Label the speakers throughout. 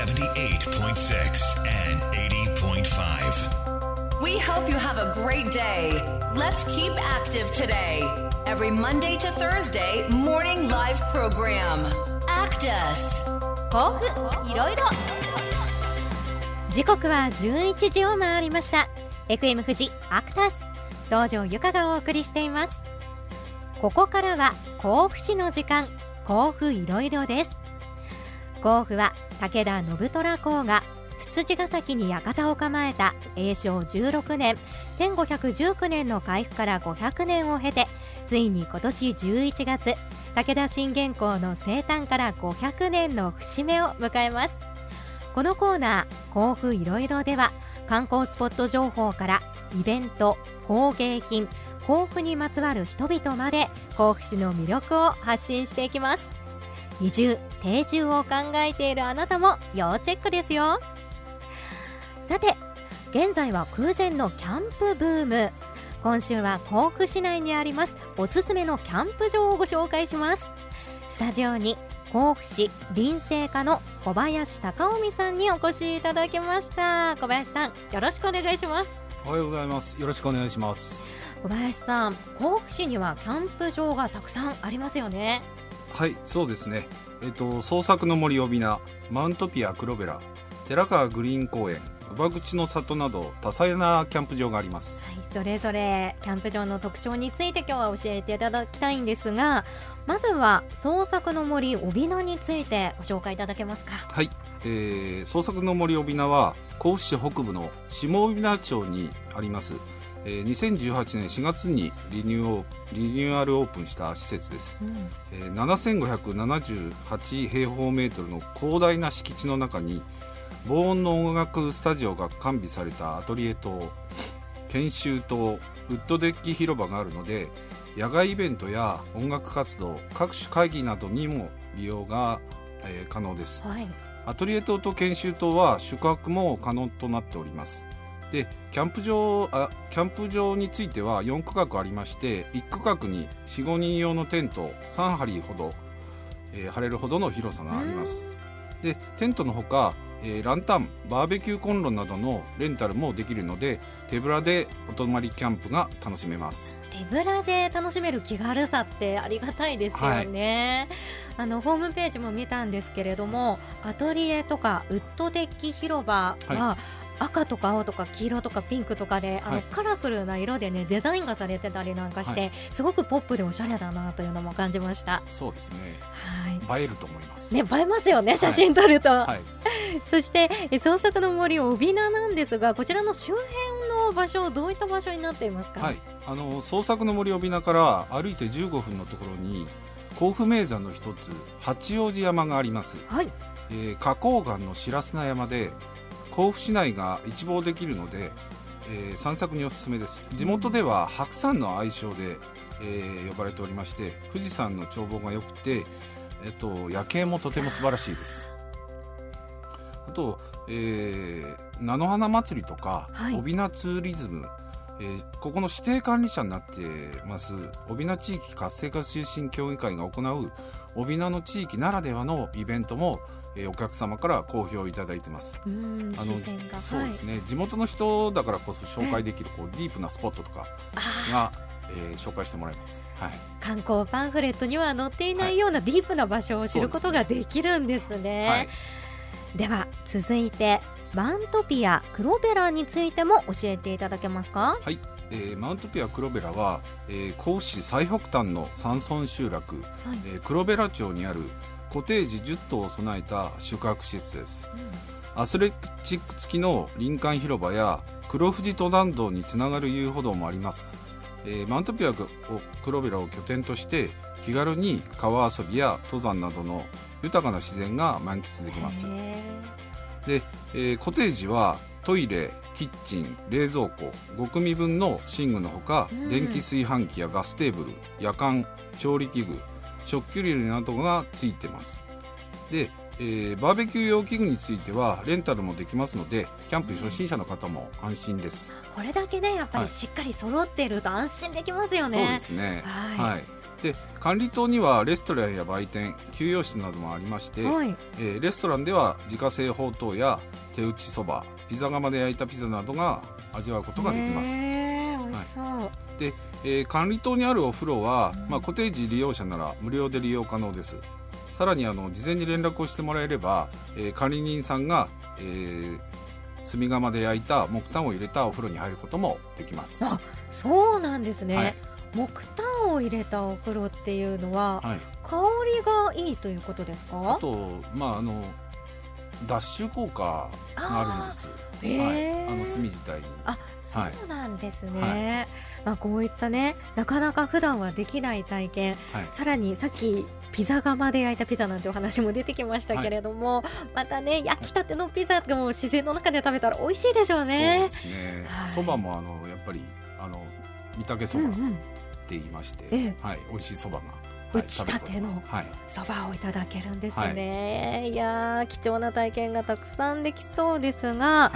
Speaker 1: 78.6 and 80.5.
Speaker 2: We hope you have a great day. Let's keep active today. Every Monday to Thursday morning live program. ACTUS。
Speaker 3: 甲府いろいろ。時刻は11時を回りました。 FM 富士アクタス道場ゆかがお送りしています。ここからは甲府市の時間、甲府いろいろです。甲府は武田信虎公がつつじヶ崎に館を構えた永正16年1519年の開府から500年を経て、ついに今年11月武田信玄公の生誕から500年の節目を迎えます。このコーナー甲府いろいろでは、観光スポット情報からイベント、工芸品、甲府にまつわる人々まで甲府市の魅力を発信していきます。移住・定住を考えているあなたも要チェックですよ。さて、現在は空前のキャンプブーム。今週は甲府市内にありますおすすめのキャンプ場をご紹介します。スタジオに甲府市林生課の小林貴臣さんにお越しいただきました。小林さん、よろしくお願いします。
Speaker 4: おはようございます。よろしくお願いします。
Speaker 3: 小林さん、甲府市にはキャンプ場がたくさんありますよね。
Speaker 4: はい、そうですね。創作の森帯名、マウントピア黒ベラ、寺川グリーン公園、乳母口の里など多彩なキャンプ場があります。
Speaker 3: はい、それぞれキャンプ場の特徴について今日は教えていただきたいんですが、まずは創作の森帯名についてご紹介いただけますか。
Speaker 4: はい、創作の森帯名は甲府市北部の下帯名町にあります。2018年4月にリニューアルオープンした施設です。7578平方メートルの広大な敷地の中に防音の音楽スタジオが完備されたアトリエと研修とウッドデッキ広場があるので、野外イベントや音楽活動、各種会議などにも利用が、可能です。はい、アトリエ棟と研修棟は宿泊も可能となっております。で、キャンプ場については4区画ありまして、1区画に 4,5 人用のテント3張ほど、張れるほどの広さがあります。で、テントのほか、ランタン、バーベキューコンロなどのレンタルもできるので、手ぶらでお泊まりキャンプが楽しめます。
Speaker 3: 手ぶらで楽しめる気軽さってありがたいですよね。はい、ホームページも見たんですけれども、アトリエとかウッドデッキ広場は、赤とか青とか黄色とかピンクとかで、カラフルな色でね、デザインがされてたりなんかして、すごくポップでおしゃれだなというのも感じました。
Speaker 4: そうですね、
Speaker 3: はい、
Speaker 4: 映えると思います
Speaker 3: ね。映えますよね、写真撮ると。
Speaker 4: はい、
Speaker 3: そして創作の森帯名なんですが、こちらの周辺の場所、どういった場所になっていますか。
Speaker 4: はい、創作の森帯名から歩いて15分のところに甲府名山の一つ八王子山があります。はい、花崗岩の白砂山で甲府市内が一望できるので、散策におすすめです。地元では白山の愛称で、呼ばれておりまして、富士山の眺望が良くて、夜景もとても素晴らしいです。あと、菜の花祭りとか、帯名ツーリズム、ここの指定管理者になってます帯名地域活性化推進協議会が行う帯名の地域ならではのイベントも、お客様から好評いただいてます。そうですね、地元の人だからこそ紹介できるディープなスポットとかが、紹介してもらいます。はい、
Speaker 3: 観光パンフレットには載っていないようなディープな場所を知ることができるんですね。はい、では続いてマウントピア黒ベラについても教えていただけますか。
Speaker 4: はい、マウントピア黒ベラは、甲府市最北端の山村集落、黒ベラ町にあるコテージ10棟を備えた宿泊施設です。アスレチック付きの林間広場や黒富士登山道につながる遊歩道もあります。マウントピア黒ベラを拠点として気軽に川遊びや登山などの豊かな自然が満喫できます。で、コテージはトイレ、キッチン、冷蔵庫5組分の寝具のほか、電気炊飯器やガステーブル、夜間調理器具、食器類などがついてます。で、バーベキュー用器具についてはレンタルもできますので、キャンプ初心者の方も安心です。
Speaker 3: これだけね、やっぱりしっかり揃っていると安心できますよね。
Speaker 4: そうですね。はい、 で管理棟にはレストランや売店、給養室などもありまして、
Speaker 3: はい、
Speaker 4: レストランでは自家製ほうとうや手打ちそば、ピザ窯で焼いたピザなどが味わうことができます。
Speaker 3: 美味しそう、
Speaker 4: はい、で管理棟にあるお風呂は、コテージ利用者なら無料で利用可能です。さらに事前に連絡をしてもらえれば、管理人さんが、炭窯で焼いた木炭を入れたお風呂に入ることもできます。
Speaker 3: あ、そうなんですね、
Speaker 4: はい、
Speaker 3: 木炭を入れたお風呂っていうのは、
Speaker 4: はい、
Speaker 3: 香りがいいということですか？
Speaker 4: あと、脱臭効果があるんです。炭自体に。
Speaker 3: あ、そうなんですね、はい、こういったね、なかなか普段はできない体験、はい、さらにさっきピザ窯で焼いたピザなんてお話も出てきましたけれども、はい、またね、焼きたてのピザがもう自然の中で食べたら美味しいでしょうね。
Speaker 4: そうですね、そばもやっぱり御嶽そばって言いまして、はい、美味しいそばが
Speaker 3: 打ちたてのそばをいただけるんですね、はい、いや貴重な体験がたくさんできそうですが、はい、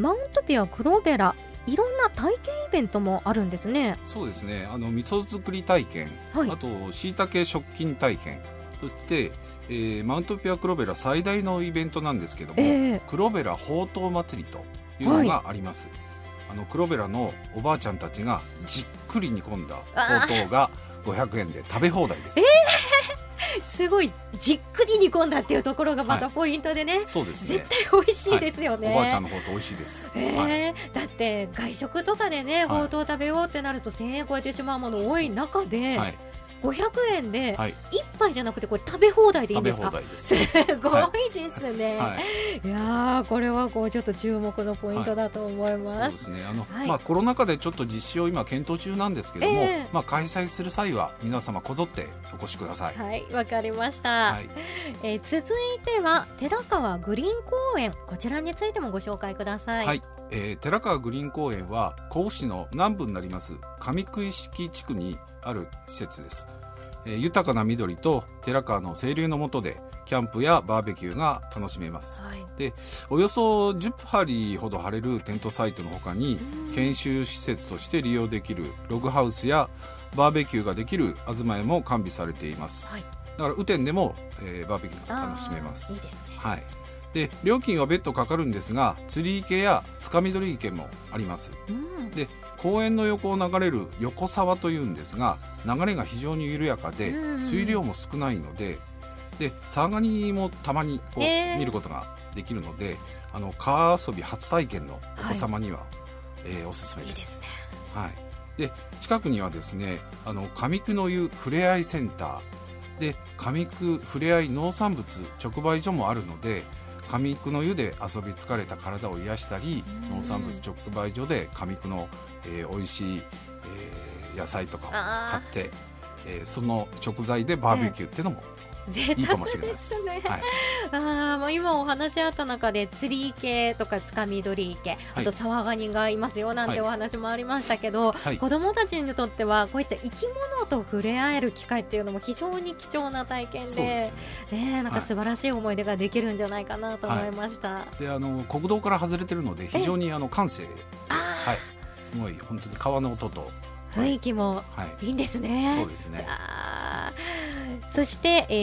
Speaker 3: マウントピア黒ベラ、いろんな体験イベントもあるんですね。
Speaker 4: そうですね、味噌作り体験、はい、あとしいたけ食金体験、そして、マウントピア黒ベラ最大のイベントなんですけども、黒ベラほうとう祭りというのがあります、はい、黒ベラのおばあちゃんたちがじっくり煮込んだほうとうが500円で食べ放題です。
Speaker 3: すごいじっくり煮込んだっていうところがまたポイントでね、はい、
Speaker 4: そうですね、
Speaker 3: 絶対美味しいですよね、
Speaker 4: はい、おばあちゃんのほうとう美味しいです、
Speaker 3: だって外食とかでね、ほうとう食べようってなると1000円超えてしまうもの多い中で、500円で1杯じゃなくてこれ食べ放題でいいんですか？
Speaker 4: 食べ放題です。
Speaker 3: すごいですね、いやこれはちょっと注目のポイントだと思います、
Speaker 4: そうですね、コロナ禍でちょっと実施を今検討中なんですけども、開催する際は皆様こぞってお越しください。
Speaker 3: はい、わかりました、続いては寺川グリーン公園、こちらについてもご紹介ください。
Speaker 4: はい、寺川グリーン公園は甲府市の南部になります上九式地区にある施設です。豊かな緑と寺川の清流の下でキャンプやバーベキューが楽しめます、でおよそ10針ほど張れるテントサイトの他に研修施設として利用できるログハウスやバーベキューができる東屋も完備されています、だから雨天でも、バーベキューが楽しめます。
Speaker 3: いいですね、
Speaker 4: で料金は別途かかるんですが、釣り池やつかみ取り池もあります、で公園の横を流れる横沢というんですが、流れが非常に緩やかで水量も少ないので、サガニもたまに見ることができるので、川遊び初体験のお子様には、おすすめです。で近くにはですね、上久の湯ふれあいセンターで上久ふれあい農産物直売所もあるので、上久の湯で遊び疲れた体を癒したり、農産物直売所で上久の、美味しい、野菜とかを買って、その食材でバーベキューっていうのもいいかもしれないです。
Speaker 3: 今お話あった中で釣り池とかつかみ取り池、あと沢ガニがいますよなんてお話もありましたけど、子どもたちにとってはこういった生き物と触れ合える機会っていうのも非常に貴重な体験で、なんか素晴らしい思い出ができるんじゃないかなと思いました、
Speaker 4: で国道から外れてるので非常に閑静、すごい本当に川の音と
Speaker 3: 雰囲気もいいんですね、
Speaker 4: そうですね。
Speaker 3: そして、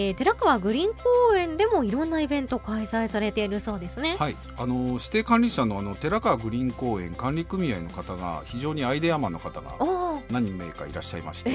Speaker 3: 寺川グリーン公園でもいろんなイベント開催されているそうですね。
Speaker 4: 指定管理者の寺川グリーン公園管理組合の方が非常にアイデアマンの方が何名かいらっしゃいまして、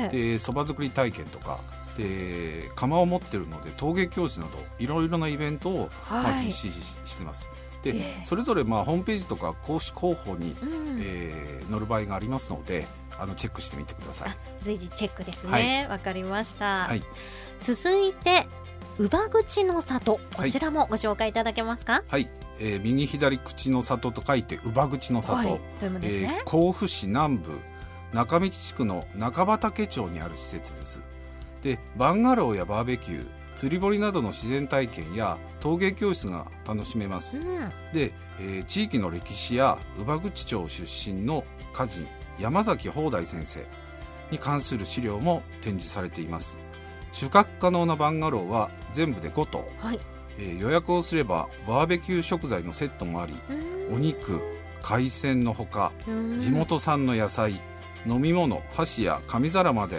Speaker 4: でそば作り体験とかで窯を持っているので陶芸教室などいろいろなイベントを、実施しています。でそれぞれホームページとか公式広報に、載る場合がありますので、チェックしてみてください。
Speaker 3: 随時チェックですね。わかりました、続いて乳母口の里、こちらもご紹介いただけますか？
Speaker 4: 右左口の里と書いて乳母口の里、甲府市南部中道地区の中畠町にある施設です。でバンガローやバーベキュー、釣り堀などの自然体験や陶芸教室が楽しめます、で、地域の歴史や乳母口町出身の歌人山崎邦大先生に関する資料も展示されています。宿泊可能なバンガローは全部で5棟、予約をすればバーベキュー食材のセットもあり、お肉、海鮮のほか地元産の野菜、飲み物、箸や紙皿まで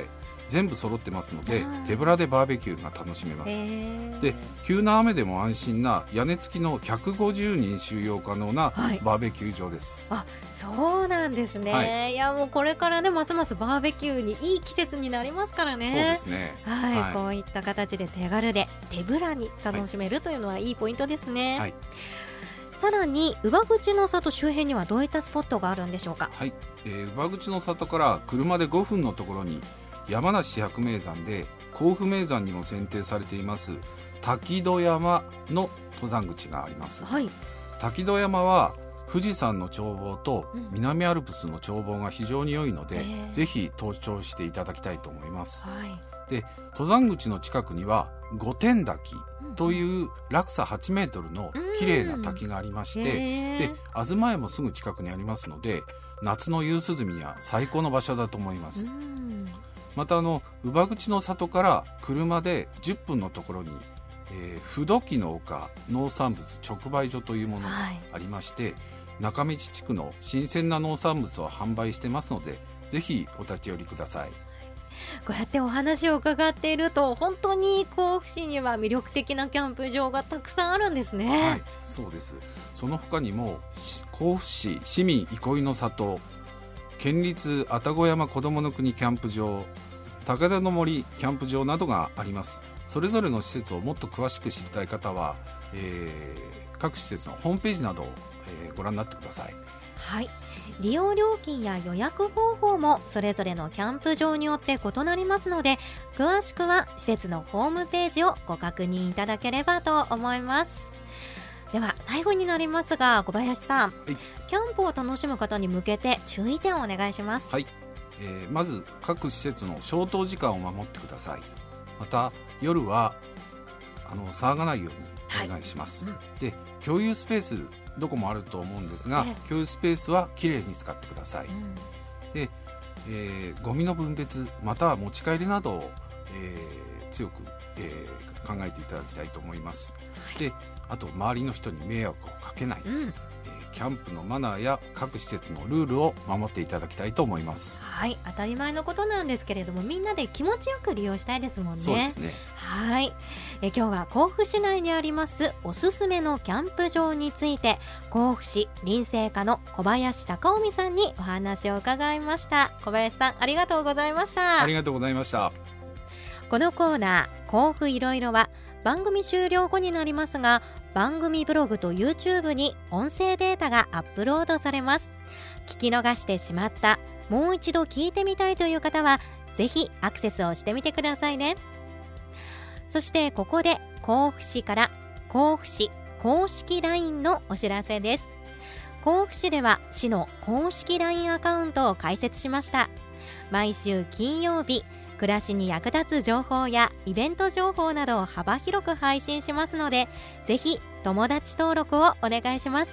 Speaker 4: 全部揃ってますので手ぶらでバーベキューが楽しめます。で急な雨でも安心な屋根付きの150人収容可能なバーベキュー場です。
Speaker 3: あ、そうなんですね、いやもうこれからねますますバーベキューにいい季節になりますからね。
Speaker 4: そうですね、
Speaker 3: こういった形で手軽で手ぶらに楽しめるというのはいいポイントですね。さらに乳母口の里周辺にはどういったスポットがあるんでしょうか。
Speaker 4: 乳母口の里から車で5分のところに山梨百名山で甲府名山にも選定されています滝戸山の登山口があります。滝戸山は富士山の眺望と南アルプスの眺望が非常に良いので、ぜひ登頂していただきたいと思います。で登山口の近くには御殿滝という落差8メートルの綺麗な滝がありまして、で東屋もすぐ近くにありますので夏の夕涼みには最高の場所だと思います。また乳母口の里から車で10分のところに、不土器の丘農産物直売所というものがありまして、中道地区の新鮮な農産物を販売してますので、ぜひお立ち寄りください。
Speaker 3: こうやってお話を伺っていると本当に甲府市には魅力的なキャンプ場がたくさんあるんですね。
Speaker 4: そうです。その他にも甲府市市民憩いの里、県立愛宕山こどもの国キャンプ場、高田の森キャンプ場などがあります。それぞれの施設をもっと詳しく知りたい方は、各施設のホームページなどを、ご覧になってください。
Speaker 3: 利用料金や予約方法もそれぞれのキャンプ場によって異なりますので、詳しくは施設のホームページをご確認いただければと思います。では最後になりますが、小林さん、キャンプを楽しむ方に向けて注意点をお願いします。
Speaker 4: まず各施設の消灯時間を守ってください。また夜は騒がないようにお願いします。で共有スペースどこもあると思うんですが、共有スペースはきれいに使ってください。で、ゴミの分別または持ち帰りなどを、強く、考えていただきたいと思います。であと周りの人に迷惑をかけない、キャンプのマナーや各施設のルールを守っていただきたいと思います。
Speaker 3: 当たり前のことなんですけれども、みんなで気持ちよく利用したいですもんね。
Speaker 4: そうですね。
Speaker 3: 今日は甲府市内にありますおすすめのキャンプ場について、甲府市林生課の小林貴臣さんにお話を伺いました。小林さん、ありがとうございました。
Speaker 4: ありがとうございました。
Speaker 3: このコーナー甲府いろいろは番組終了後になりますが、番組ブログと YouTube に音声データがアップロードされます。聞き逃してしまった、もう一度聞いてみたいという方はぜひアクセスをしてみてくださいね。そしてここで甲府市から甲府市公式 LINE のお知らせです。甲府市では市の公式 LINE アカウントを開設しました。毎週金曜日、暮らしに役立つ情報やイベント情報などを幅広く配信しますので、ぜひ友達登録をお願いします。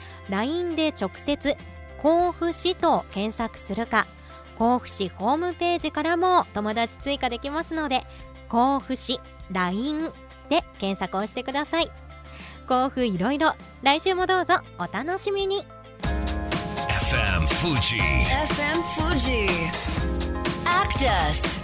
Speaker 3: LINE で直接甲府市と検索するか、甲府市ホームページからも友達追加できますので、甲府市 LINE で検索をしてください。甲府いろいろ、来週もどうぞお楽しみに。
Speaker 1: FM Fuji
Speaker 2: Actus